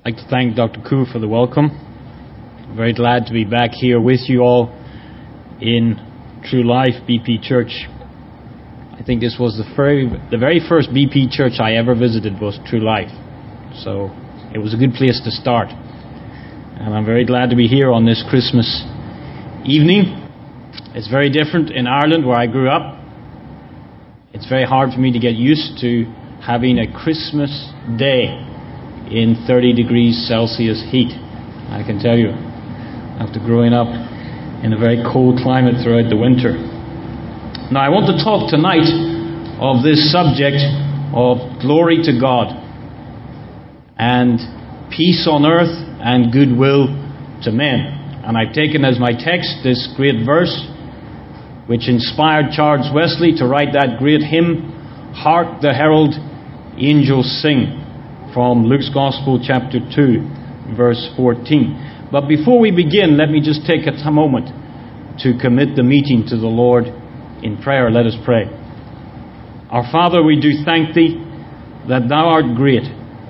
I'd like to thank Dr. Koo for the welcome. I'm very glad to be back here with you all in True Life BP Church. I think this was the very first BP church I ever visited was True Life. So it was a good place to start. And I'm very glad to be here on this Christmas evening. It's very different in Ireland where I grew up. It's very hard for me to get used to having a Christmas day in 30 degrees Celsius heat. I can tell you, after growing up in a very cold climate throughout the winter. Now I want to talk tonight of this subject of glory to God and peace on earth and goodwill to men. And I've taken as my text this great verse which inspired Charles Wesley to write that great hymn, Hark the Herald Angels Sing, from Luke's Gospel chapter 2, verse 14. But before we begin, let me just take a moment to commit the meeting to the Lord in prayer. Let us pray. Our Father, we do thank Thee that Thou art great,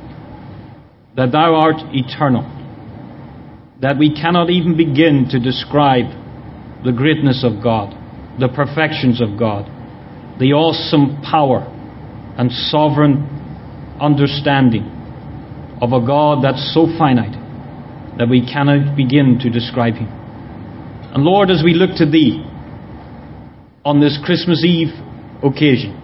that Thou art eternal, that we cannot even begin to describe the greatness of God, the perfections of God, the awesome power and sovereign understanding of a God that's so finite that we cannot begin to describe Him. And Lord, as we look to Thee on this Christmas Eve occasion,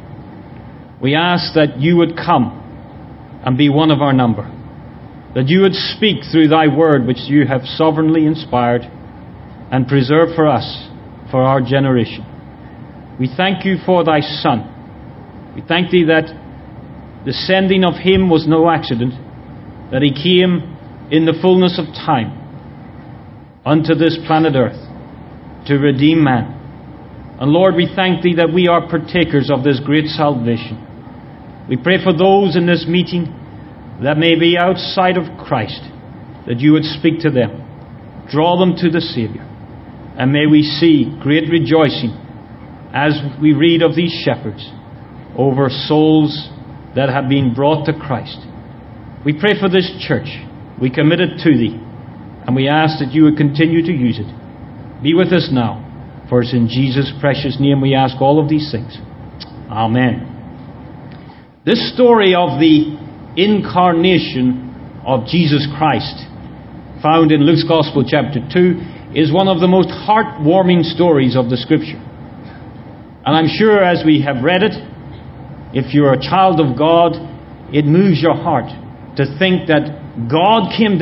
we ask that You would come and be one of our number, that You would speak through Thy word which You have sovereignly inspired and preserved for us, for our generation. We thank You for Thy Son. We thank Thee that the sending of Him was no accident, that He came in the fullness of time unto this planet earth to redeem man. And Lord, we thank Thee that we are partakers of this great salvation. We pray for those in this meeting that may be outside of Christ, that You would speak to them, draw them to the Saviour. And may we see great rejoicing as we read of these shepherds over souls that have been brought to Christ. We pray for this church. We commit it to Thee. And we ask that You would continue to use it. Be with us now. For it's in Jesus' precious name we ask all of these things. Amen. This story of the incarnation of Jesus Christ, found in Luke's Gospel chapter 2, is one of the most heartwarming stories of the Scripture. And I'm sure as we have read it, if you're a child of God, it moves your heart to think that God came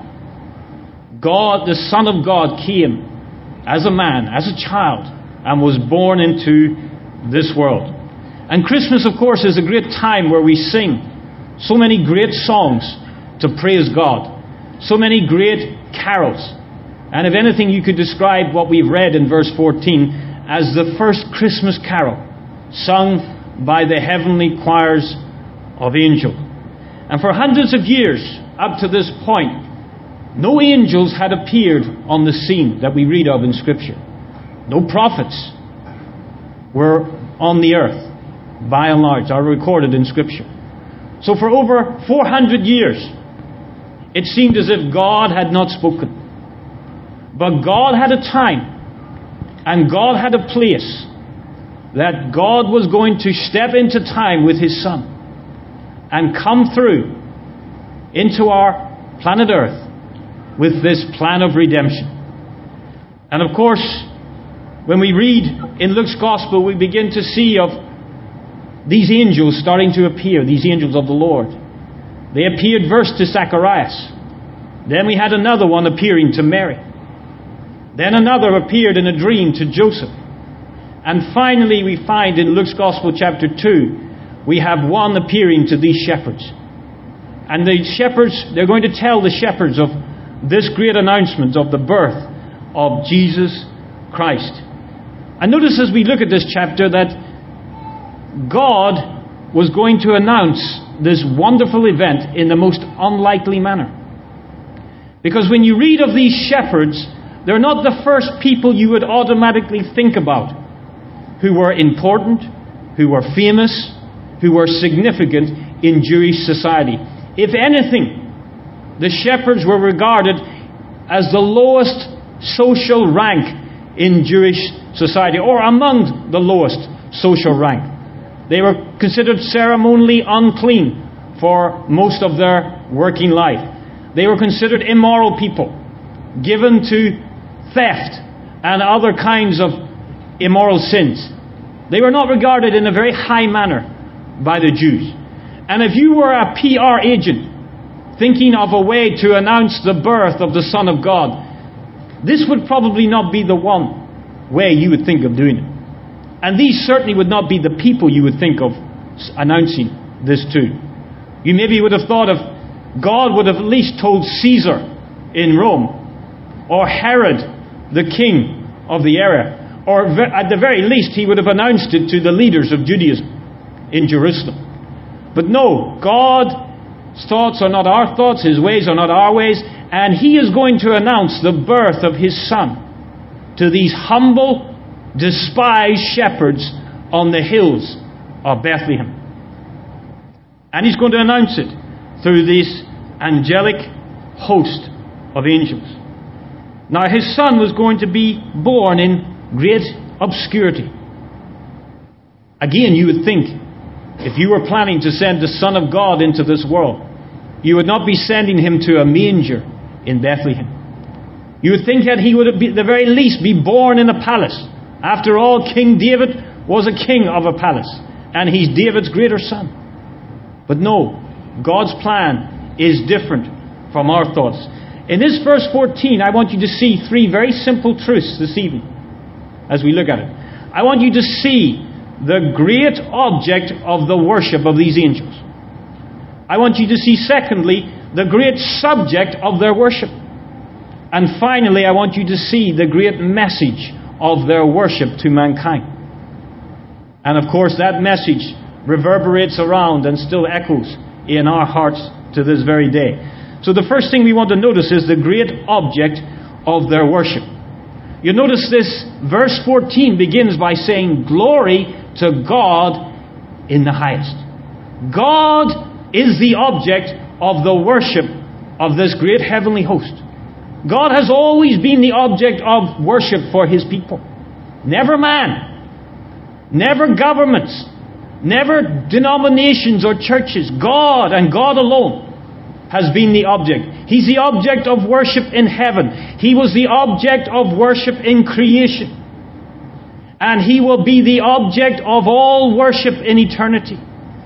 down. God, the Son of God, came as a man, as a child, and was born into this world. And Christmas, of course, is a great time where we sing so many great songs to praise God. So many great carols. And if anything, you could describe what we've read in verse 14 as the first Christmas carol sung by the heavenly choirs of angels. And for hundreds of years up to this point, no angels had appeared on the scene that we read of in Scripture. No prophets were on the earth, by and large, are recorded in Scripture. So for over 400 years, it seemed as if God had not spoken. But God had a time, and God had a place, that God was going to step into time with His Son and come through into our planet Earth with this plan of redemption. And of course, when we read in Luke's Gospel, we begin to see of these angels starting to appear, these angels of the Lord. They appeared first to Zacharias. Then we had another one appearing to Mary. Then another appeared in a dream to Joseph. And finally we find in Luke's Gospel chapter 2, we have one appearing to these shepherds. And the shepherds, they're going to tell the shepherds of this great announcement of the birth of Jesus Christ. And notice as we look at this chapter that God was going to announce this wonderful event in the most unlikely manner. Because when you read of these shepherds, they're not the first people you would automatically think about who were important, who were famous, who were significant in Jewish society. If anything, the shepherds were regarded as the lowest social rank in Jewish society, or among the lowest social rank. They were considered ceremonially unclean for most of their working life. They were considered immoral people, given to theft and other kinds of immoral sins. They were not regarded in a very high manner by the Jews. And if you were a PR agent thinking of a way to announce the birth of the Son of God, this would probably not be the one way you would think of doing it. And these certainly would not be the people you would think of announcing this to. You maybe would have thought of God would have at least told Caesar in Rome, or Herod, the king of the area, or at the very least he would have announced it to the leaders of Judaism in Jerusalem. But no, God's thoughts are not our thoughts, His ways are not our ways, and He is going to announce the birth of His Son to these humble, despised shepherds on the hills of Bethlehem. And He's going to announce it through this angelic host of angels. Now His Son was going to be born in great obscurity. Again, you would think, if you were planning to send the Son of God into this world, you would not be sending Him to a manger in Bethlehem. You would think that He would at the very least be born in a palace. After all, King David was a king of a palace, and he's David's greater son. But no, God's plan is different from our thoughts. In this verse 14, I want you to see three very simple truths this evening as we look at it. I want you to see the great object of the worship of these angels. I want you to see, secondly, the great subject of their worship. And finally, I want you to see the great message of their worship to mankind. And of course, that message reverberates around and still echoes in our hearts to this very day. So the first thing we want to notice is the great object of their worship. You notice this, verse 14 begins by saying, "Glory to God in the highest." God is the object of the worship of this great heavenly host. God has always been the object of worship for His people. Never man, never governments, never denominations or churches. God and God alone has been the object. He's the object of worship in heaven. He was the object of worship in creation. And He will be the object of all worship in eternity.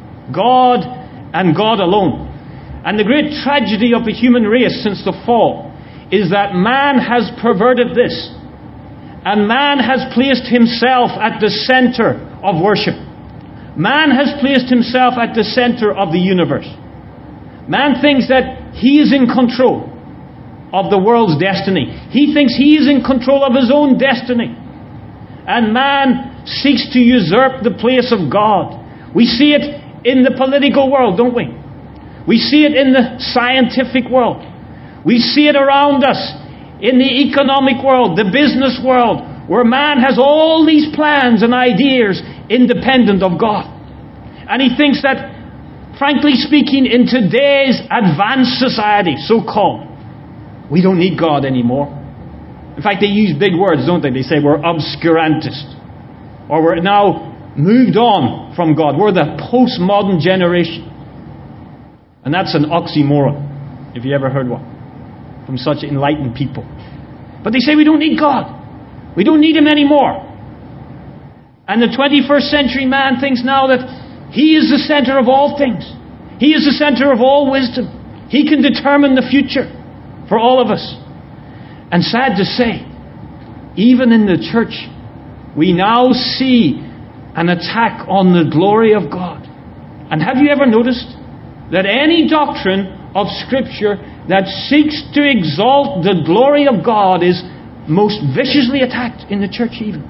God and God alone. And the great tragedy of the human race since the fall is that man has perverted this. And man has placed himself at the center of worship. Man has placed himself at the center of the universe. Man thinks that he is in control of the world's destiny. He thinks he is in control of his own destiny. And man seeks to usurp the place of God. We see it in the political world, don't we? We see it in the scientific world. We see it around us in the economic world, the business world, where man has all these plans and ideas independent of God. And he thinks that, frankly speaking, in today's advanced society, so-called, we don't need God anymore. In fact, they use big words, don't they? They say we're obscurantist. Or we're now moved on from God. We're the postmodern generation. And that's an oxymoron, if you ever heard one, from such enlightened people. But they say we don't need God. We don't need Him anymore. And the 21st century man thinks now that he is the center of all things. He is the center of all wisdom. He can determine the future for all of us. And sad to say, even in the church, we now see an attack on the glory of God. And have you ever noticed that any doctrine of Scripture that seeks to exalt the glory of God is most viciously attacked in the church even?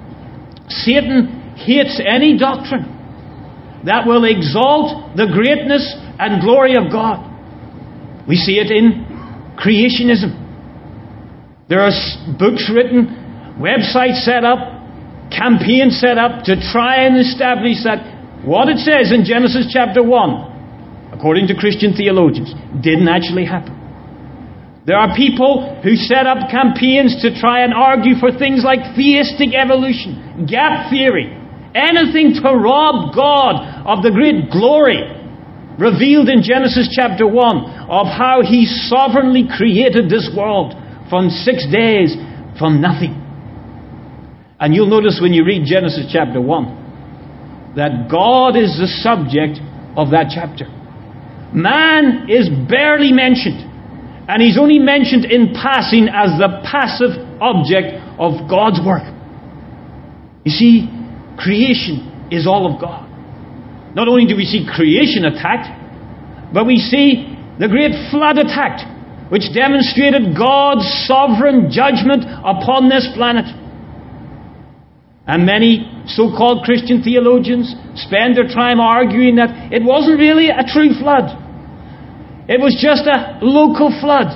Satan hates any doctrine that will exalt the greatness and glory of God. We see it in creationism. There are books written, websites set up, campaigns set up to try and establish that what it says in Genesis chapter 1, according to Christian theologians, didn't actually happen. There are people who set up campaigns to try and argue for things like theistic evolution, gap theory, anything to rob God of the great glory revealed in Genesis chapter 1 of how He sovereignly created this world from 6 days from nothing. And you'll notice when you read Genesis chapter 1 that God is the subject of that chapter. Man is barely mentioned. And He's only mentioned in passing as the passive object of God's work. You see, creation is all of God. Not only do we see creation attacked, but we see the great flood attacked, which demonstrated God's sovereign judgment upon this planet. And many so-called Christian theologians spend their time arguing that it wasn't really a true flood. It was just a local flood.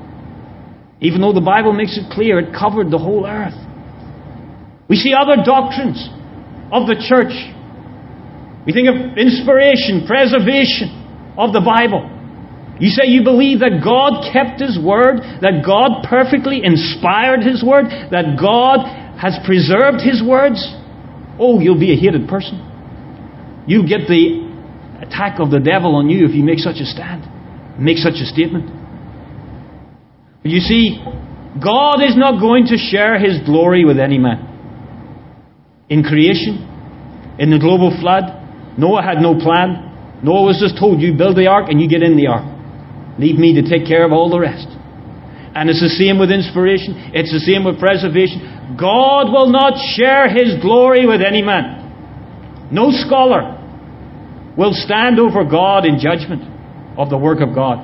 Even though the Bible makes it clear it covered the whole earth. We see other doctrines of the church. We think of inspiration, preservation of the Bible. You say you believe that God kept His Word, that God perfectly inspired His Word, that God has preserved His words. Oh, you'll be a hated person. You'll get the attack of the devil on you if you make such a stand. Make such a statement. But you see, God is not going to share His glory with any man. In creation, in the global flood, Noah had no plan. Noah was just told, you build the ark and you get in the ark. Leave me to take care of all the rest. And it's the same with inspiration. It's the same with preservation. God will not share His glory with any man. No scholar will stand over God in judgment of the work of God.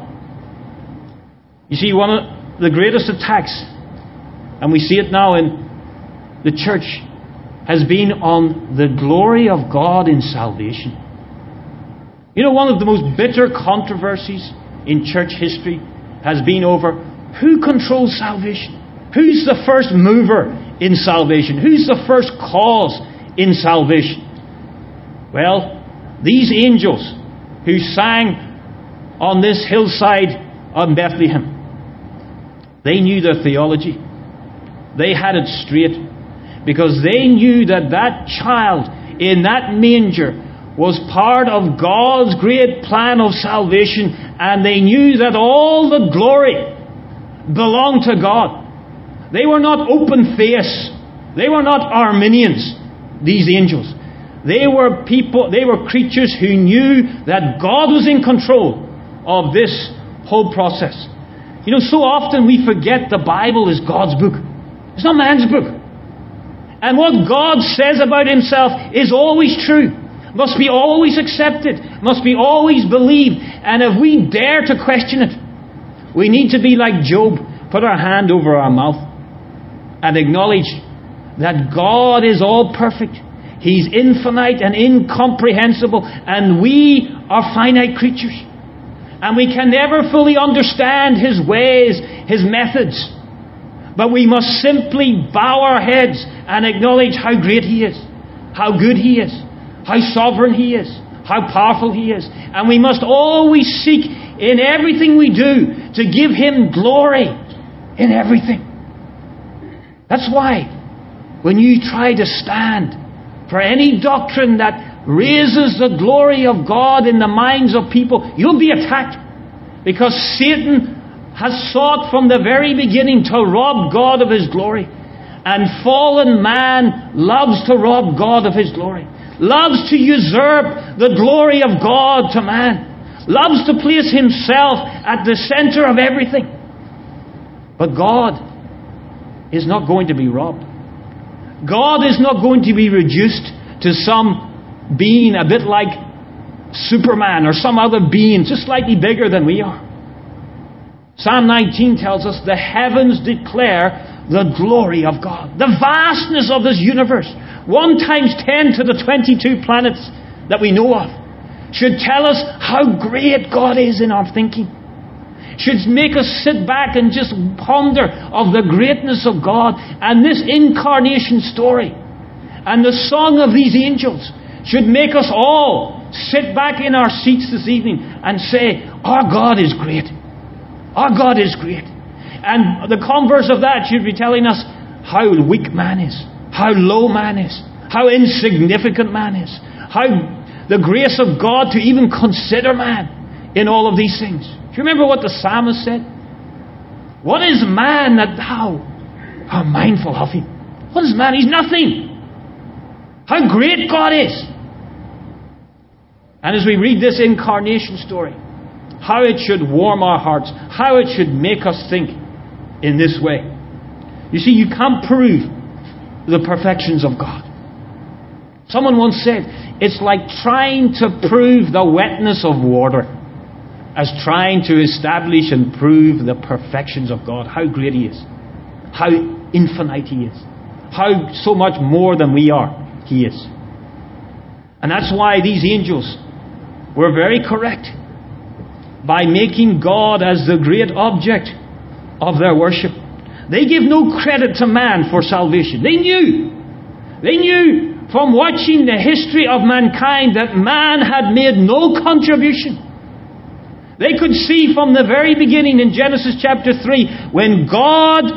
You see, one of the greatest attacks, and we see it now in the church, has been on the glory of God in salvation. You know, one of the most bitter controversies in church history has been over who controls salvation. Who's the first mover in salvation? Who's the first cause in salvation? Well, these angels who sang on this hillside of Bethlehem, they knew their theology. They had it straight, because they knew that that child in that manger was part of God's great plan of salvation, and they knew that all the glory belonged to God. They were not open theists. They were not Arminians, these angels. They were people, they were creatures who knew that God was in control of this whole process. You know, so often we forget the Bible is God's book. It's not man's book. And what God says about Himself is always true. Must be always accepted. Must be always believed. And if we dare to question it, we need to be like Job. Put our hand over our mouth and acknowledge that God is all perfect. He's infinite and incomprehensible. And we are finite creatures. And we can never fully understand His ways, His methods. But we must simply bow our heads and acknowledge how great He is, how good He is, how sovereign He is, how powerful He is. And we must always seek in everything we do to give Him glory in everything. That's why when you try to stand for any doctrine that raises the glory of God in the minds of people, you'll be attacked. Because Satan has sought from the very beginning to rob God of His glory. And fallen man loves to rob God of His glory. Loves to usurp the glory of God to man. Loves to place himself at the center of everything. But God is not going to be robbed. God is not going to be reduced to some being a bit like Superman or some other being just slightly bigger than we are. Psalm 19 tells us the heavens declare the glory of God. The vastness of this universe, 1 times 10 to the 22 planets that we know of, should tell us how great God is in our thinking. Should make us sit back and just ponder of the greatness of God and this incarnation story. And the song of these angels should make us all sit back in our seats this evening and say, our God is great. Our God is great. And the converse of that should be telling us how weak man is, how low man is, how insignificant man is, how the grace of God to even consider man in all of these things. Do you remember what the psalmist said? What is man that thou art mindful of him? What is man? He's nothing. How great God is. And as we read this incarnation story, how it should warm our hearts, how it should make us think in this way. You see, you can't prove the perfections of God. Someone once said, it's like trying to prove the wetness of water as trying to establish and prove the perfections of God. How great He is. How infinite He is. How so much more than we are He is. And that's why these angels were very correct by making God as the great object of their worship. They give no credit to man for salvation. They knew from watching the history of mankind that man had made no contribution. They could see from the very beginning in Genesis chapter 3, when God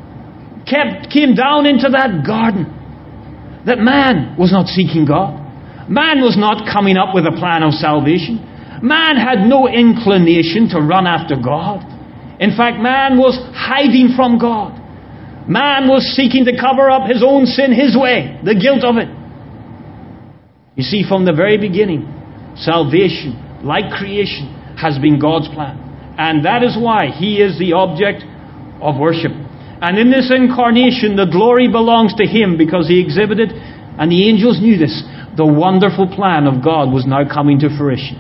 came down into that garden, that man was not seeking God. Man was not coming up with a plan of salvation. Man had no inclination to run after God. In fact, man was hiding from God. Man was seeking to cover up his own sin his way, the guilt of it. You see, from the very beginning, salvation, like creation, has been God's plan. And that is why He is the object of worship. And in this incarnation, the glory belongs to Him because He exhibited, and the angels knew this, the wonderful plan of God was now coming to fruition.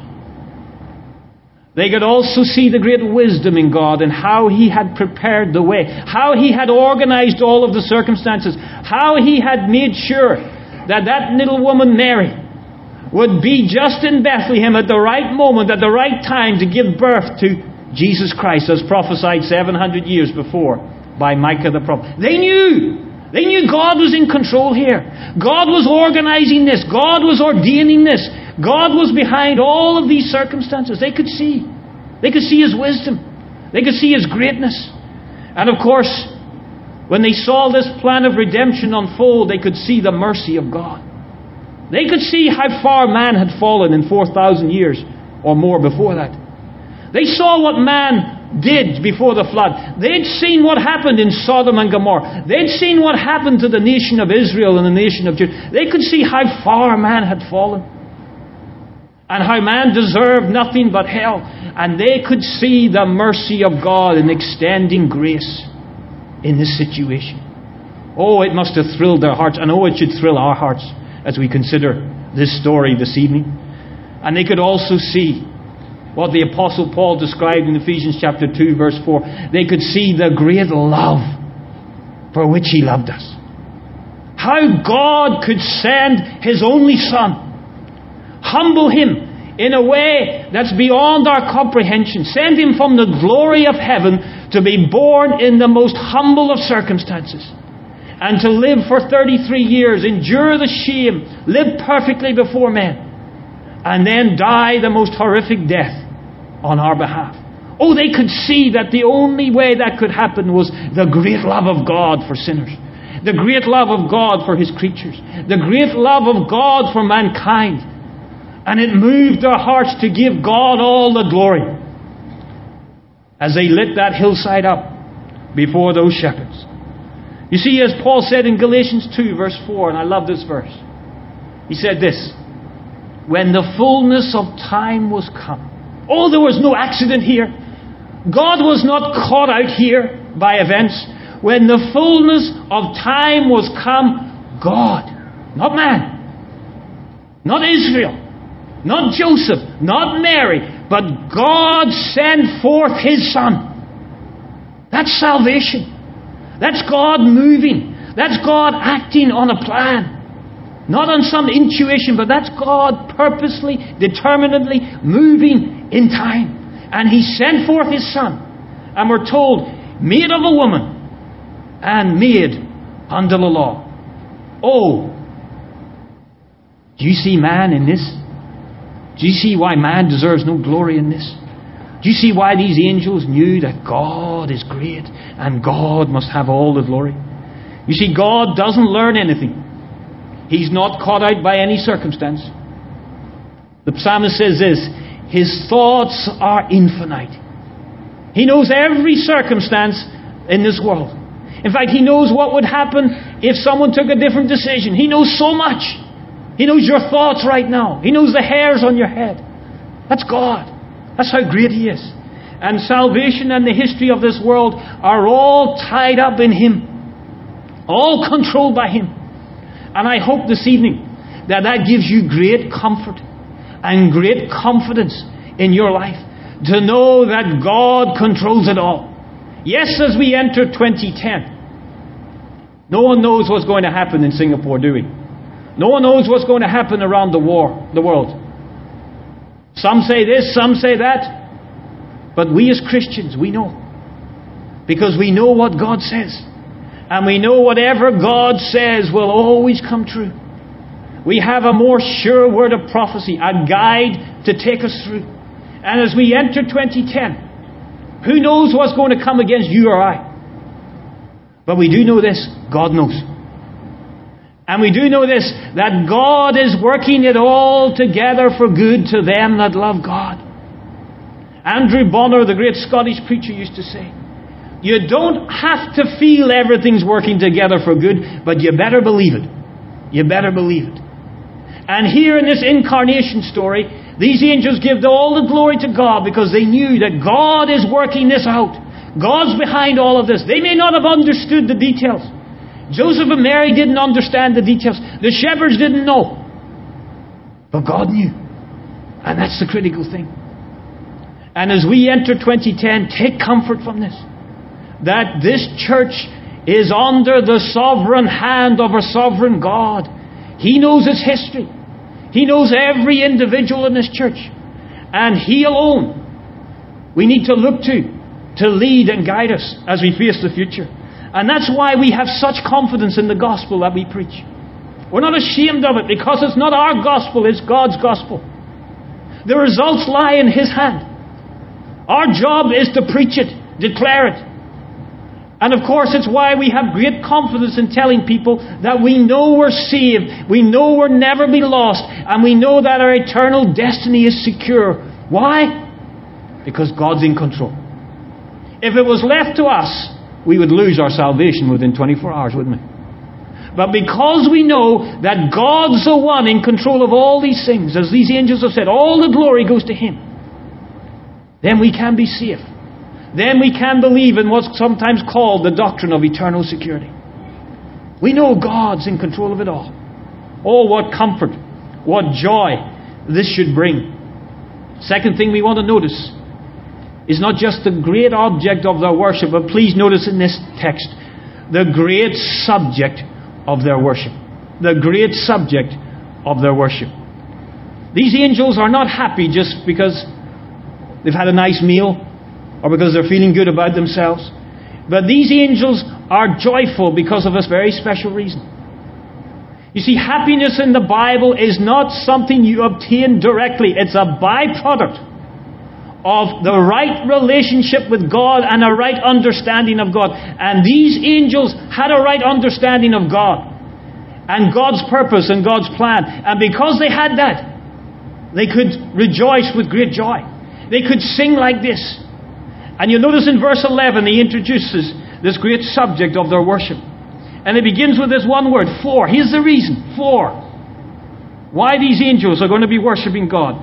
They could also see the great wisdom in God and how He had prepared the way, how He had organized all of the circumstances, how He had made sure that that little woman Mary would be just in Bethlehem at the right moment, at the right time to give birth to Jesus Christ, as prophesied 700 years before by Micah the prophet. They knew God was in control here. God was organizing this. God was ordaining this. God was behind all of these circumstances. They could see. They could see His wisdom. They could see His greatness. And of course, when they saw this plan of redemption unfold, they could see the mercy of God. They could see how far man had fallen in 4,000 years or more before that. They saw what man did before the flood. They'd seen what happened in Sodom and Gomorrah. They'd seen what happened to the nation of Israel and the nation of Judah. They could see how far man had fallen and how man deserved nothing but hell. And they could see the mercy of God in extending grace in this situation. Oh, it must have thrilled their hearts. And oh, it should thrill our hearts as we consider this story this evening. And they could also see what the Apostle Paul described in Ephesians chapter 2 verse 4. They could see the great love for which He loved us. How God could send His only Son, humble Him in a way that's beyond our comprehension, send Him from the glory of heaven to be born in the most humble of circumstances, and to live for 33 years, endure the shame, live perfectly before men, and then die the most horrific death on our behalf. Oh, they could see that the only way that could happen was the great love of God for sinners, the great love of God for His creatures, the great love of God for mankind. And it moved their hearts to give God all the glory as they lit that hillside up before those shepherds. You see, as Paul said in Galatians 2 verse 4, and I love this verse, he said this: when the fullness of time was come. Oh, there was no accident here. God was not caught out here by events. When the fullness of time was come, God, not man, not Israel, not Joseph, not Mary, but God sent forth His Son. That's salvation. That's God moving. That's God acting on a plan. Not on some intuition, but that's God purposely, determinedly moving in time. And He sent forth His Son. And we're told, made of a woman and made under the law. Oh, do you see man in this? Do you see why man deserves no glory in this? Do you see why these angels knew that God is great and God must have all the glory? You see, God doesn't learn anything. He's not caught out by any circumstance. The psalmist says this, His thoughts are infinite. He knows every circumstance in this world. In fact, He knows what would happen if someone took a different decision. He knows so much. He knows your thoughts right now. He knows the hairs on your head. That's God. That's how great He is. And salvation and the history of this world are all tied up in Him. All controlled by Him. And I hope this evening that gives you great comfort and great confidence in your life. To know that God controls it all. Yes, as we enter 2010, no one knows what's going to happen in Singapore, do we? No one knows what's going to happen around the world. Some say this, some say that. But we as Christians, we know. Because we know what God says. And we know whatever God says will always come true. We have a more sure word of prophecy, a guide to take us through. And as we enter 2010, who knows what's going to come against you or I? But we do know this, God knows. And we do know this, that God is working it all together for good to them that love God. Andrew Bonner, the great Scottish preacher, used to say, you don't have to feel everything's working together for good, but you better believe it. You better believe it. And here in this incarnation story, these angels give all the glory to God because they knew that God is working this out. God's behind all of this. They may not have understood the details. Joseph and Mary didn't understand the details. The shepherds didn't know. But God knew. And that's the critical thing. And as we enter 2010, take comfort from this. That this church is under the sovereign hand of a sovereign God. He knows its history. He knows every individual in this church. And He alone we need to look to lead and guide us as we face the future. And that's why we have such confidence in the gospel that we preach. We're not ashamed of it because it's not our gospel, it's God's gospel. The results lie in His hand. Our job is to preach it, declare it. And of course, it's why we have great confidence in telling people that we know we're saved, we know we'll never be lost, and we know that our eternal destiny is secure. Why? Because God's in control. If it was left to us, we would lose our salvation within 24 hours, wouldn't we? But because we know that God's the one in control of all these things, as these angels have said, all the glory goes to Him, then we can be safe. Then we can believe in what's sometimes called the doctrine of eternal security. We know God's in control of it all. Oh, what comfort, what joy this should bring. Second thing we want to notice is not just the great object of their worship, but please notice in this text, the great subject of their worship. The great subject of their worship. These angels are not happy just because they've had a nice meal or because they're feeling good about themselves. But these angels are joyful because of a very special reason. You see, happiness in the Bible is not something you obtain directly. It's a byproduct of the right relationship with God and a right understanding of God. And these angels had a right understanding of God and God's purpose and God's plan. And because they had that, they could rejoice with great joy. They could sing like this. And you'll notice in verse 11, He introduces this great subject of their worship. And it begins with this one word, for. Here's the reason, for. Why these angels are going to be worshipping God.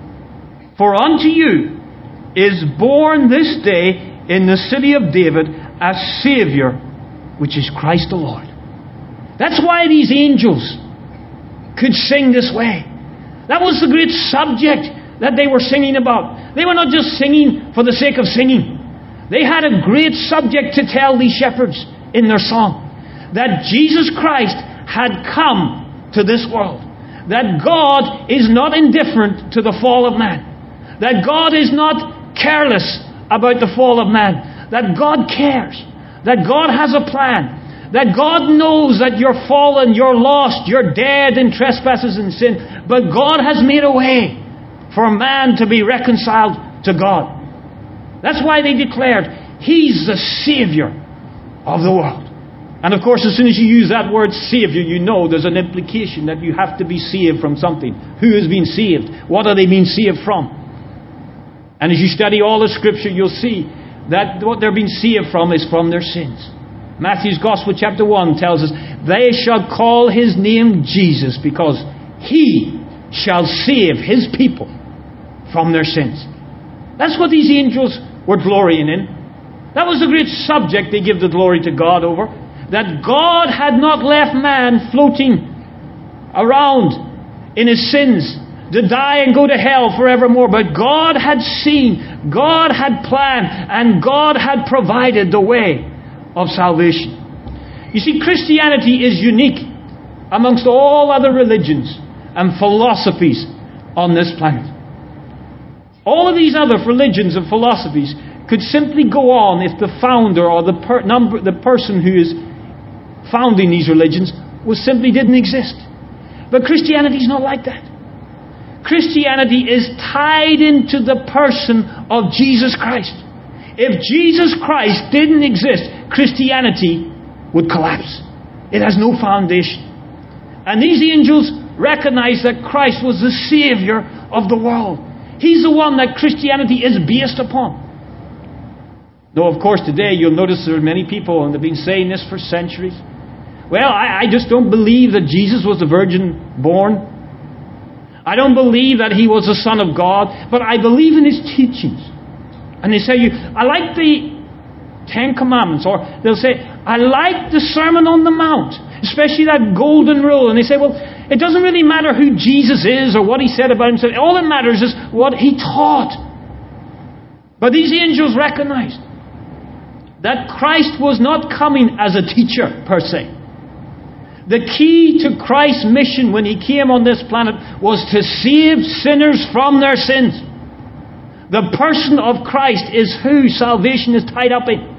For unto you is born this day in the city of David a Saviour, which is Christ the Lord. That's why these angels could sing this way. That was the great subject that they were singing about. They were not just singing for the sake of singing. They had a great subject to tell these shepherds in their song. That Jesus Christ had come to this world. That God is not indifferent to the fall of man. That God is not careless about the fall of man. That God cares. That God has a plan. That God knows that you're fallen, you're lost, you're dead in trespasses and sin. But God has made a way for man to be reconciled to God. That's why they declared, He's the Savior of the world. And of course, as soon as you use that word Savior, you know there's an implication that you have to be saved from something. Who has been saved? What are they being saved from? And as you study all the Scripture, you'll see that what they're being saved from is from their sins. Matthew's Gospel chapter 1 tells us, they shall call His name Jesus, because He shall save His people from their sins. That's what these angels were glorying in. That was the great subject they give the glory to God over. That God had not left man floating around in his sins to die and go to hell forevermore. But God had seen, God had planned, and God had provided the way of salvation. You see, Christianity is unique amongst all other religions and philosophies on this planet. All of these other religions and philosophies could simply go on if the founder or the person who is founding these religions simply didn't exist. But Christianity is not like that. Christianity is tied into the person of Jesus Christ. If Jesus Christ didn't exist, Christianity would collapse. It has no foundation. And these angels recognized that Christ was the Savior of the world. He's the one that Christianity is based upon. Though, of course, today you'll notice there are many people, and they've been saying this for centuries. Well, I just don't believe that Jesus was a virgin born. I don't believe that He was the Son of God, but I believe in His teachings. And they say, I like the Ten Commandments, or they'll say, I like the Sermon on the Mount, especially that golden rule. And they say, well, it doesn't really matter who Jesus is or what He said about Himself. All that matters is what He taught. But these angels recognized that Christ was not coming as a teacher per se. The key to Christ's mission when He came on this planet was to save sinners from their sins. The person of Christ is who salvation is tied up in.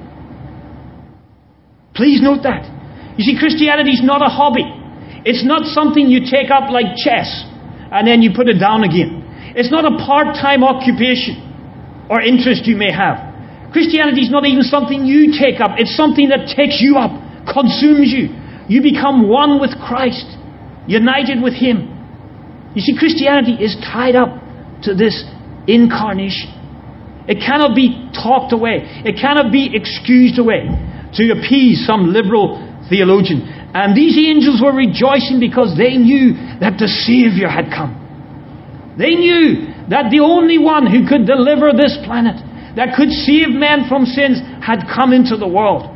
Please note that. You see, Christianity is not a hobby. It's not something you take up like chess and then you put it down again. It's not a part-time occupation or interest you may have. Christianity is not even something you take up. It's something that takes you up, consumes you. You become one with Christ, united with Him. You see, Christianity is tied up to this incarnation. It cannot be talked away. It cannot be excused away to appease some liberal theologian. And these angels were rejoicing because they knew that the Savior had come. They knew that the only one who could deliver this planet, that could save men from sins, had come into the world.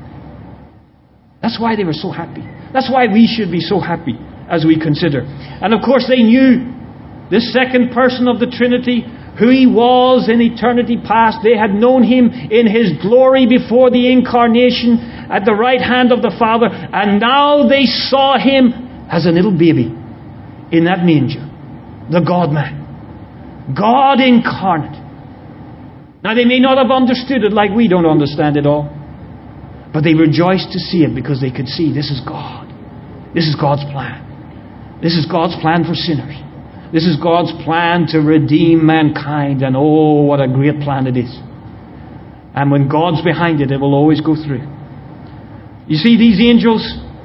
That's why they were so happy. That's why we should be so happy as we consider. And of course they knew this second person of the Trinity, who He was in eternity past. They had known Him in His glory before the incarnation at the right hand of the Father. And now they saw Him as a little baby in that manger. The God-man. God incarnate. Now they may not have understood it like we don't understand it all. But they rejoiced to see it because they could see this is God. This is God's plan. This is God's plan for sinners. This is God's plan to redeem mankind. And oh, what a great plan it is. And when God's behind it, it will always go through. You see, these angels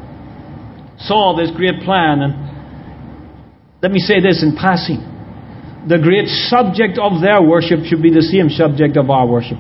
saw this great plan. And let me say this in passing. The great subject of their worship should be the same subject of our worship.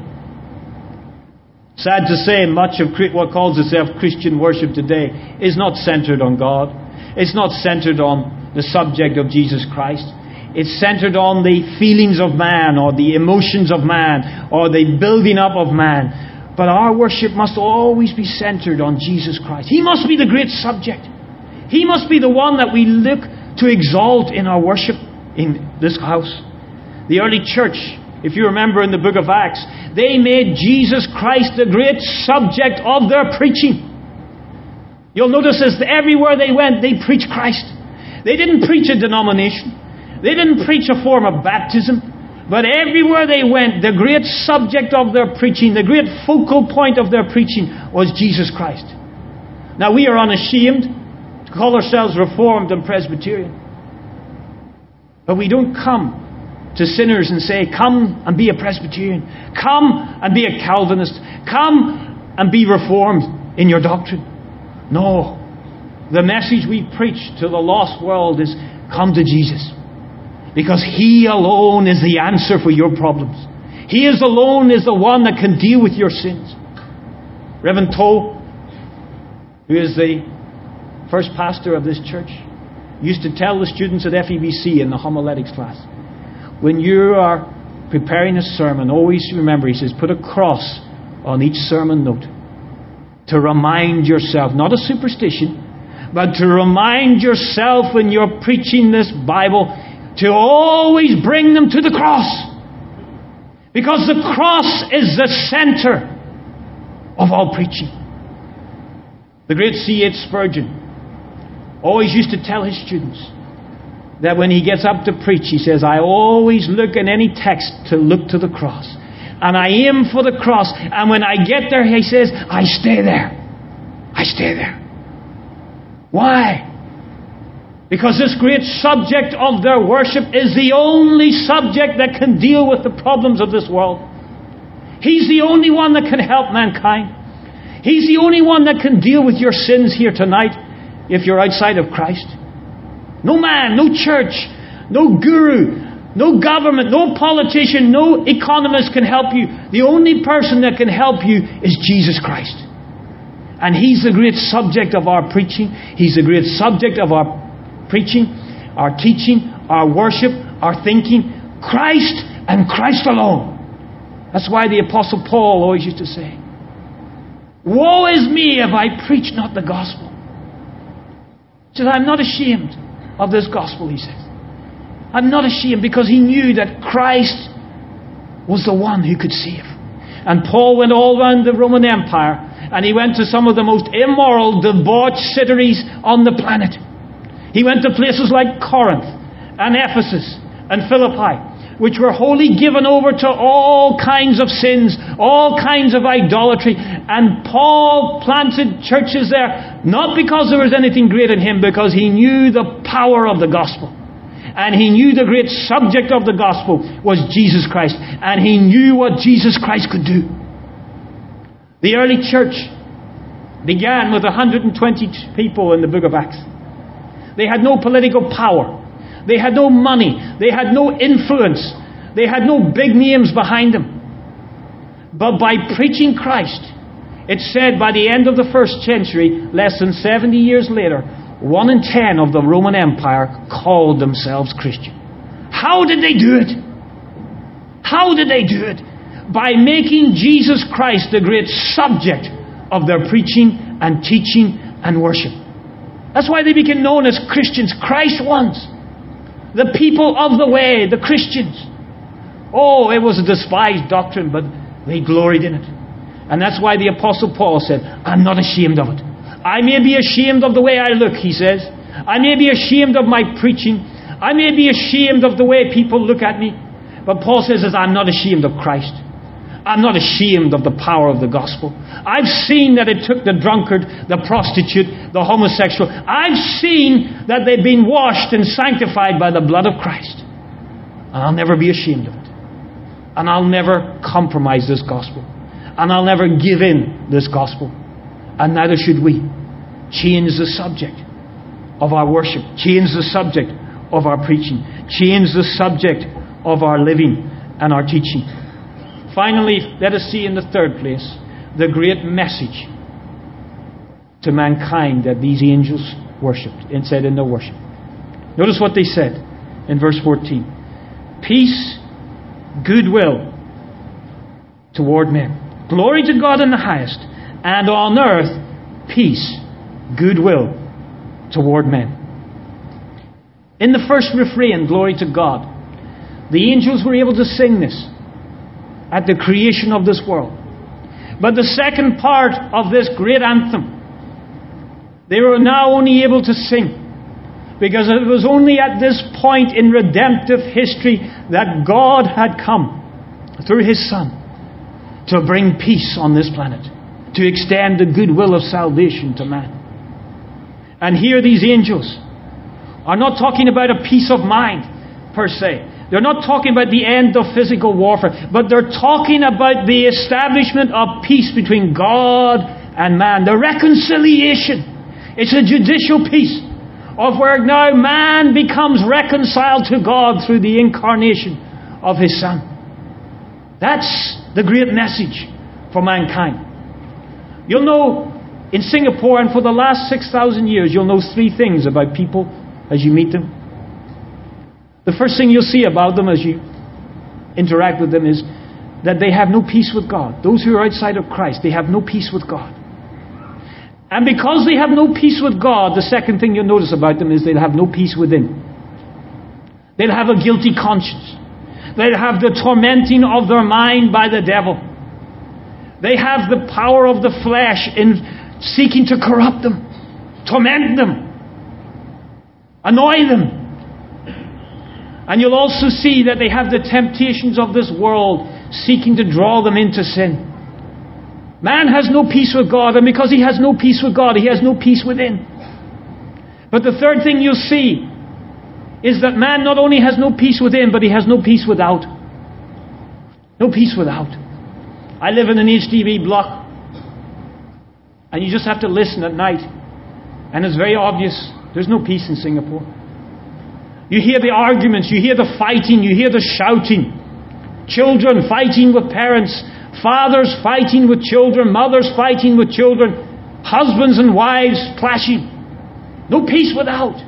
Sad to say, much of what calls itself Christian worship today is not centered on God. It's not centered on the subject of Jesus Christ. It's centered on the feelings of man or the emotions of man or the building up of man. But our worship must always be centered on Jesus Christ. He must be the great subject. He must be the one that we look to exalt in our worship in this house. The early church, if you remember in the book of Acts, they made Jesus Christ the great subject of their preaching. You'll notice as everywhere they went, they preached Christ. They didn't preach a denomination. They didn't preach a form of baptism. But everywhere they went, the great subject of their preaching, the great focal point of their preaching was Jesus Christ. Now we are unashamed to call ourselves Reformed and Presbyterian. But we don't come to sinners and say, come and be a Presbyterian. Come and be a Calvinist. Come and be Reformed in your doctrine. No. The message we preach to the lost world is, come to Jesus. Because He alone is the answer for your problems. He is alone is the one that can deal with your sins. Reverend Toll, who is the first pastor of this church, used to tell the students at FEBC in the homiletics class, when you are preparing a sermon, always remember, he says, put a cross on each sermon note to remind yourself, not a superstition, but to remind yourself when you're preaching this Bible to always bring them to the cross. Because the cross is the center of all preaching. The great C.H. Spurgeon always used to tell his students that when he gets up to preach, he says, I always look in any text to look to the cross. And I aim for the cross. And when I get there, he says, I stay there. I stay there. Why? Because this great subject of their worship is the only subject that can deal with the problems of this world. He's the only one that can help mankind. He's the only one that can deal with your sins here tonight if you're outside of Christ. No man, no church, no guru, no government, no politician, no economist can help you. The only person that can help you is Jesus Christ. And He's the great subject of our preaching. He's the great subject of our preaching, our teaching, our worship, our thinking. Christ and Christ alone. That's why the Apostle Paul always used to say, woe is me if I preach not the gospel. He says, I'm not ashamed of this gospel, he says. I'm not ashamed, because he knew that Christ was the one who could save. And Paul went all around the Roman Empire, and he went to some of the most immoral, debauched cities on the planet. He went to places like Corinth and Ephesus and Philippi, which were wholly given over to all kinds of sins, all kinds of idolatry. And Paul planted churches there, not because there was anything great in him, because he knew the power of the gospel. And he knew the great subject of the gospel was Jesus Christ. And he knew what Jesus Christ could do. The early church began with 120 people in the book of Acts. They had no political power. They had no money. They had no influence. They had no big names behind them. But by preaching Christ, it's said by the end of the first century, less than 70 years later, 1 in 10 of the Roman Empire called themselves Christian. How did they do it? How did they do it? By making Jesus Christ the great subject of their preaching and teaching and worship. That's why they became known as Christians, Christ ones. The people of the way, the Christians. Oh, it was a despised doctrine, but they gloried in it. And that's why the Apostle Paul said, I'm not ashamed of it. I may be ashamed of the way I look, he says. I may be ashamed of my preaching. I may be ashamed of the way people look at me. But Paul says, I'm not ashamed of Christ. I'm not ashamed of the power of the gospel. I've seen that it took the drunkard, the prostitute, the homosexual. I've seen that they've been washed and sanctified by the blood of Christ. And I'll never be ashamed of it. And I'll never compromise this gospel. And I'll never give in this gospel. And neither should we. Change the subject of our worship. Change the subject of our preaching. Change the subject of our living and our teaching. Finally, let us see in the third place the great message to mankind that these angels worshipped and said in their worship. Notice what they said in verse 14. Peace, goodwill toward men. Glory to God in the highest, and on earth peace, goodwill toward men. In the first refrain, glory to God, the angels were able to sing this at the creation of this world. But the second part of this great anthem, they were now only able to sing because it was only at this point in redemptive history that God had come through His Son to bring peace on this planet, to extend the goodwill of salvation to man. And here these angels are not talking about a peace of mind per se. They're not talking about the end of physical warfare, but they're talking about the establishment of peace between God and man. The reconciliation. It's a judicial peace of where now man becomes reconciled to God through the incarnation of His Son. That's the great message for mankind. You'll know in Singapore, and for the last 6,000 years, you'll know three things about people as you meet them. The first thing you'll see about them as you interact with them is that they have no peace with God. Those who are outside of Christ, they have no peace with God. And because they have no peace with God, the second thing you'll notice about them is they'll have no peace within. They'll have a guilty conscience. They'll have the tormenting of their mind by the devil. They have the power of the flesh in seeking to corrupt them, torment them, annoy them. And you'll also see that they have the temptations of this world seeking to draw them into sin. Man has no peace with God, and because he has no peace with God, he has no peace within. But the third thing you'll see is that man not only has no peace within, but he has no peace without. No peace without. I live in an HDB block, and you just have to listen at night, and it's very obvious there's no peace in Singapore. You hear the arguments, you hear the fighting, you hear the shouting. Children fighting with parents, fathers fighting with children, mothers fighting with children, husbands and wives clashing. No peace without.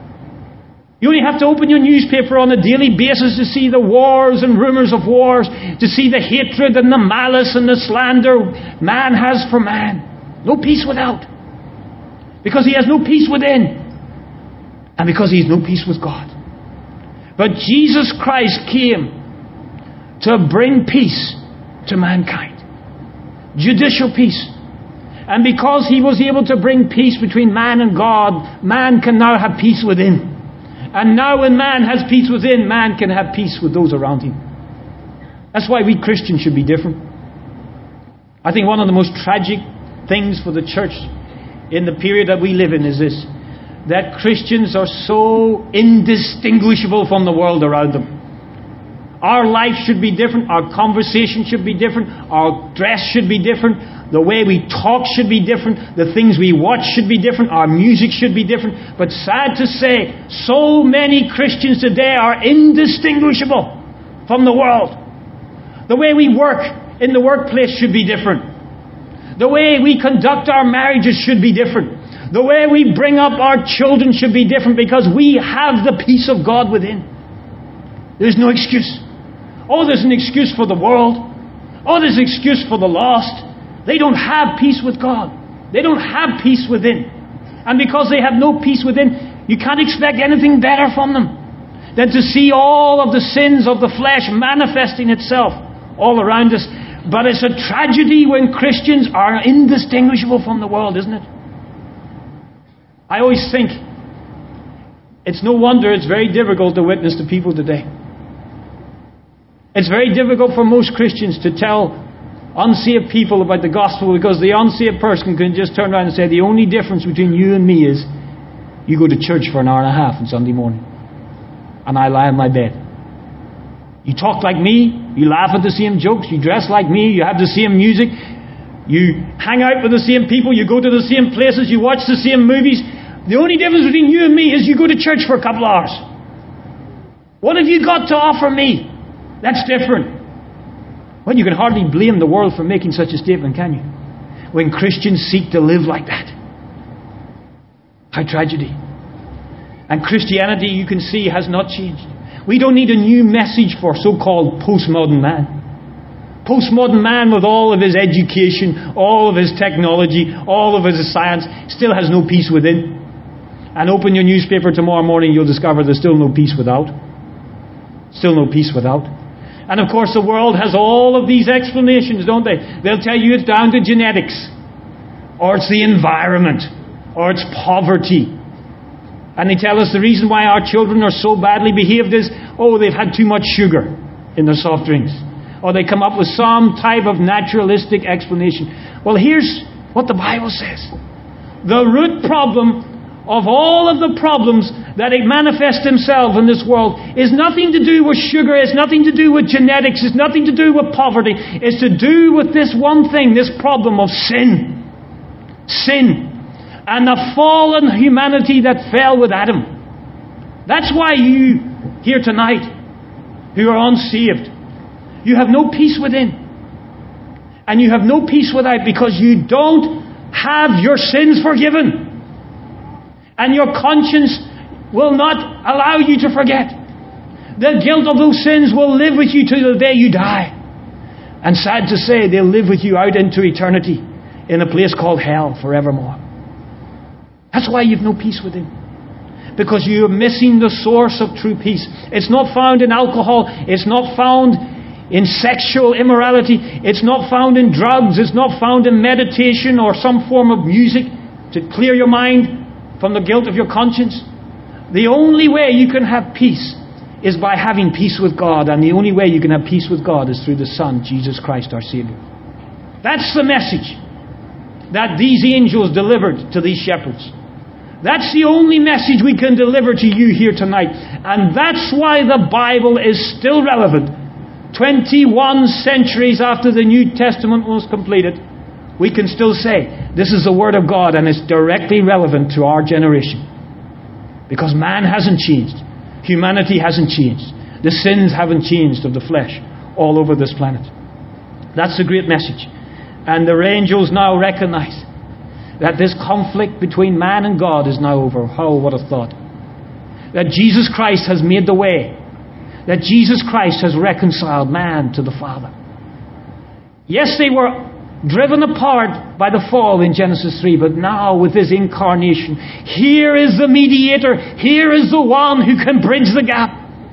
You only have to open your newspaper on a daily basis to see the wars and rumors of wars, to see the hatred and the malice and the slander man has for man. No peace without. Because he has no peace within. And because he has no peace with God. But Jesus Christ came to bring peace to mankind. Judicial peace. And because he was able to bring peace between man and God, man can now have peace within. And now when man has peace within, man can have peace with those around him. That's why we Christians should be different. I think one of the most tragic things for the church in the period that we live in is this: that Christians are so indistinguishable from the world around them. Our life should be different. Our conversation should be different. Our dress should be different. The way we talk should be different. The things we watch should be different. Our music should be different. But sad to say, so many Christians today are indistinguishable from the world. The way we work in the workplace should be different. The way we conduct our marriages should be different. The way we bring up our children should be different, because we have the peace of God within. There's no excuse. Oh, there's an excuse for the world. Oh, there's an excuse for the lost. They don't have peace with God. They don't have peace within. And because they have no peace within, you can't expect anything better from them than to see all of the sins of the flesh manifesting itself all around us. But it's a tragedy when Christians are indistinguishable from the world, isn't it? I always think it's no wonder it's very difficult to witness to people today. It's very difficult for most Christians to tell unsaved people about the gospel, because the unsaved person can just turn around and say, the only difference between you and me is you go to church for an hour and a half on Sunday morning, and I lie in my bed. You talk like me, you laugh at the same jokes, you dress like me, you have the same music, you hang out with the same people, you go to the same places, you watch the same movies. The only difference between you and me is you go to church for a couple of hours. What have you got to offer me that's different? Well, you can hardly blame the world for making such a statement, can you? When Christians seek to live like that. How tragedy. And Christianity, you can see, has not changed. We don't need a new message for so-called postmodern man. Postmodern man, with all of his education, all of his technology, all of his science, still has no peace within. And open your newspaper tomorrow morning, you'll discover there's still no peace without. Still no peace without. And of course the world has all of these explanations, don't they? They'll tell you it's down to genetics, or it's the environment, or it's poverty. And they tell us the reason why our children are so badly behaved is, they've had too much sugar in their soft drinks. Or they come up with some type of naturalistic explanation. Well, here's what the Bible says. The root problem of all of the problems that it manifests Himself in this world is nothing to do with sugar, it's nothing to do with genetics, it's nothing to do with poverty. It's to do with this one thing, this problem of sin. Sin. And the fallen humanity that fell with Adam. That's why you here tonight, who are unsaved, you have no peace within. And you have no peace without, because you don't have your sins forgiven. And your conscience will not allow you to forget. The guilt of those sins will live with you till the day you die. And sad to say, they'll live with you out into eternity in a place called hell forevermore. That's why you've no peace within. Because you're missing the source of true peace. It's not found in alcohol. It's not found in sexual immorality. It's not found in drugs. It's not found in meditation or some form of music to clear your mind from the guilt of your conscience. The only way you can have peace is by having peace with God. And the only way you can have peace with God is through the Son, Jesus Christ, our Savior. That's the message that these angels delivered to these shepherds. That's the only message we can deliver to you here tonight. And that's why the Bible is still relevant. 21 centuries after the New Testament was completed, we can still say, this is the Word of God, and it's directly relevant to our generation. Because man hasn't changed. Humanity hasn't changed. The sins haven't changed of the flesh all over this planet. That's the great message. And the angels now recognize that this conflict between man and God is now over. Oh, what a thought. That Jesus Christ has made the way. That Jesus Christ has reconciled man to the Father. Yes, they were driven apart by the fall in Genesis 3, but now with His incarnation, here is the mediator. Here is the one who can bridge the gap.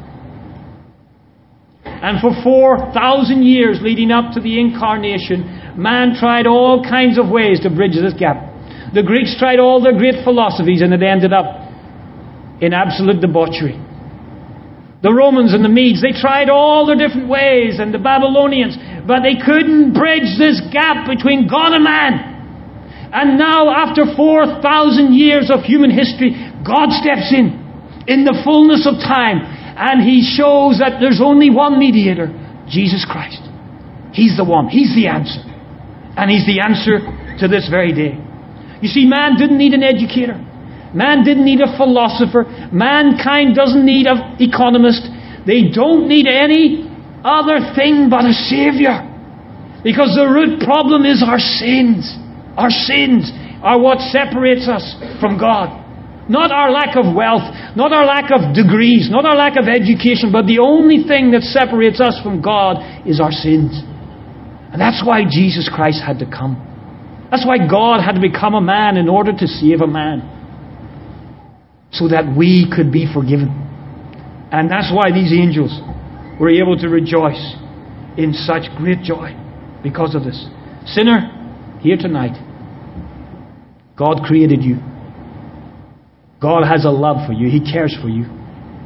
And for 4,000 years leading up to the incarnation, man tried all kinds of ways to bridge this gap. The Greeks tried all their great philosophies, and it ended up in absolute debauchery. The Romans and the Medes, they tried all their different ways, and the Babylonians, but they couldn't bridge this gap between God and man. And now, after 4,000 years of human history, God steps in the fullness of time, and He shows that there's only one mediator, Jesus Christ. He's the one. He's the answer. And He's the answer to this very day. You see, man didn't need an educator. Man didn't need a philosopher. Mankind doesn't need an economist. They don't need any other thing but a Savior. Because the root problem is our sins. Our sins are what separates us from God. Not our lack of wealth, not our lack of degrees, not our lack of education, but the only thing that separates us from God is our sins. And that's why Jesus Christ had to come. That's why God had to become a man in order to save a man. So that we could be forgiven. And that's why these angels were able to rejoice in such great joy because of this. Sinner, here tonight, God created you. God has a love for you. He cares for you.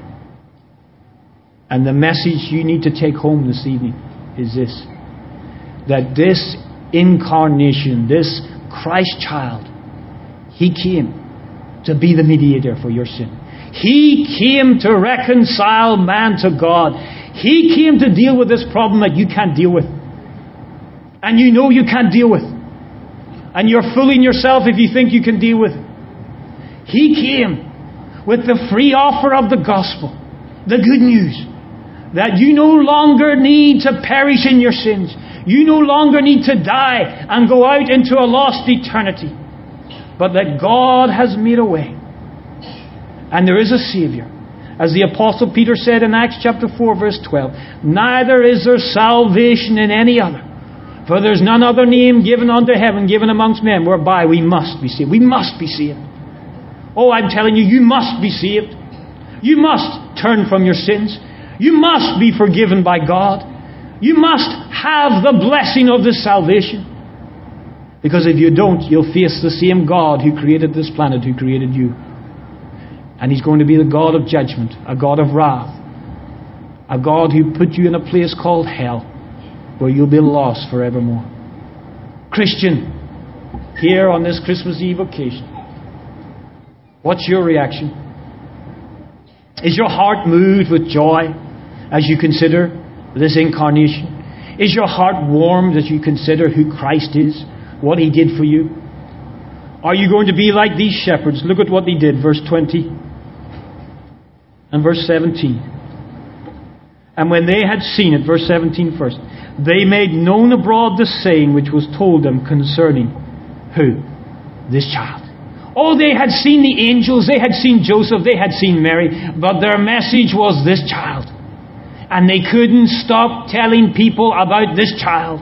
And the message you need to take home this evening is this. That this incarnation, this Christ child, He came to be the mediator for your sin. He came to reconcile man to God. He came to deal with this problem that you can't deal with. And you know you can't deal with. And you're fooling yourself if you think you can deal with it. He came with the free offer of the gospel, the good news, that you no longer need to perish in your sins. You no longer need to die and go out into a lost eternity. But that God has made a way. And there is a Savior. As the Apostle Peter said in Acts chapter 4 verse 12, neither is there salvation in any other. For there's none other name given unto heaven, given amongst men, whereby we must be saved. We must be saved. Oh, I'm telling you, you must be saved. You must turn from your sins. You must be forgiven by God. You must have the blessing of this salvation. Because if you don't, you'll face the same God who created this planet, who created you. And He's going to be the God of judgment, a God of wrath, a God who put you in a place called hell, where you'll be lost forevermore. Christian, here on this Christmas Eve occasion, what's your reaction? Is your heart moved with joy as you consider this incarnation? Is your heart warmed as you consider who Christ is, what He did for you? Are you going to be like these shepherds? Look at what they did, verse 20 and verse 17. And when they had seen it, verse 17 first, they made known abroad the saying which was told them concerning who? This child. Oh, they had seen the angels, they had seen Joseph, they had seen Mary, but their message was this child. And they couldn't stop telling people about this child.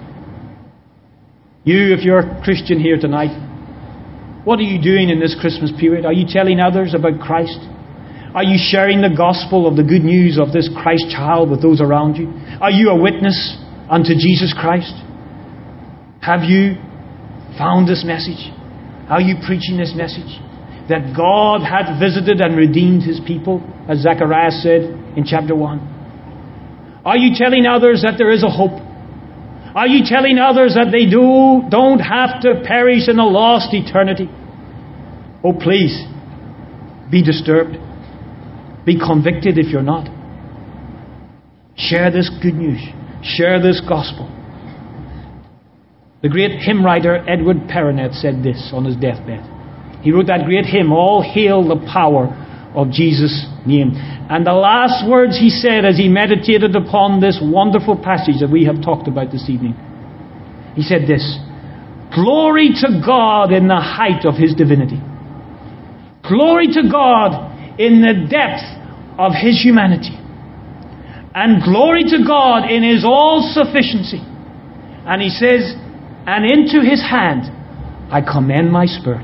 You, if you're a Christian here tonight, what are you doing in this Christmas period? Are you telling others about Christ? Are you sharing the gospel of the good news of this Christ child with those around you? Are you a witness unto Jesus Christ? Have you found this message? Are you preaching this message? That God hath visited and redeemed His people, as Zechariah said in chapter 1. Are you telling others that there is a hope? Are you telling others that they don't have to perish in a lost eternity? Oh, please, be disturbed. Be convicted if you're not. Share this good news. Share this gospel. The great hymn writer Edward Perronet said this on his deathbed. He wrote that great hymn, All Hail the Power of Jesus' Name. And the last words he said as he meditated upon this wonderful passage that we have talked about this evening. He said this, Glory to God in the height of His divinity. Glory to God in the depth of His humanity. And glory to God in His all-sufficiency. And he says, and into His hand I commend my spirit.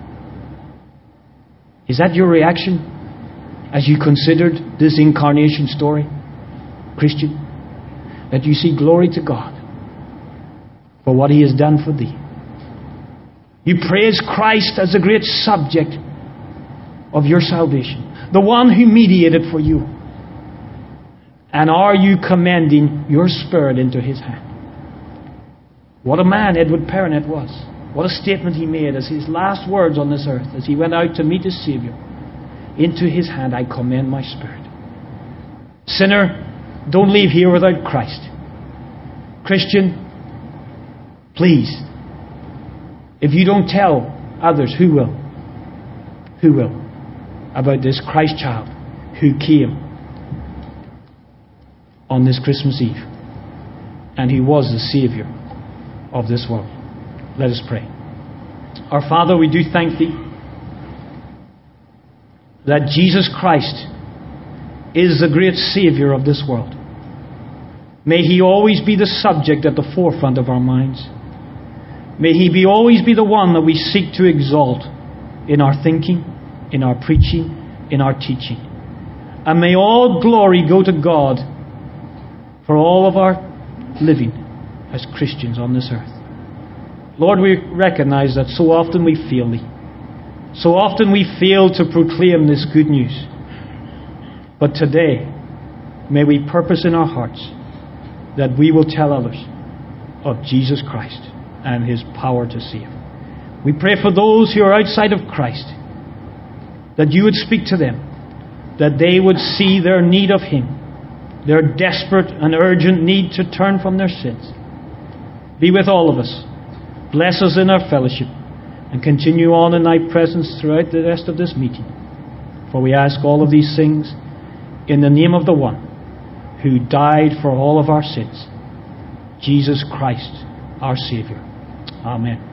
Is that your reaction as you considered this incarnation story, Christian? That you see glory to God for what He has done for thee. You praise Christ as the great subject of your salvation, the one who mediated for you. And are you commending your spirit into His hand? What a man Edward Perronet was. What a statement he made as his last words on this earth as he went out to meet his Savior. Into His hand I commend my spirit. Sinner, don't leave here without Christ. Christian, please, if you don't tell others, who will? Who will? About this Christ child who came on this Christmas Eve. And He was the Savior of this world. Let us pray. Our Father, we do thank Thee that Jesus Christ is the great Savior of this world. May He always be the subject at the forefront of our minds. May He always be the one that we seek to exalt in our thinking, in our preaching, in our teaching. And may all glory go to God for all of our living as Christians on this earth. Lord, we recognize that so often we fail Thee. So often we fail to proclaim this good news. But today, may we purpose in our hearts that we will tell others of Jesus Christ and His power to save. We pray for those who are outside of Christ, that You would speak to them, that they would see their need of Him, their desperate and urgent need to turn from their sins. Be with all of us. Bless us in our fellowship and continue on in Thy presence throughout the rest of this meeting. For we ask all of these things in the name of the one who died for all of our sins, Jesus Christ, our Savior. Amen.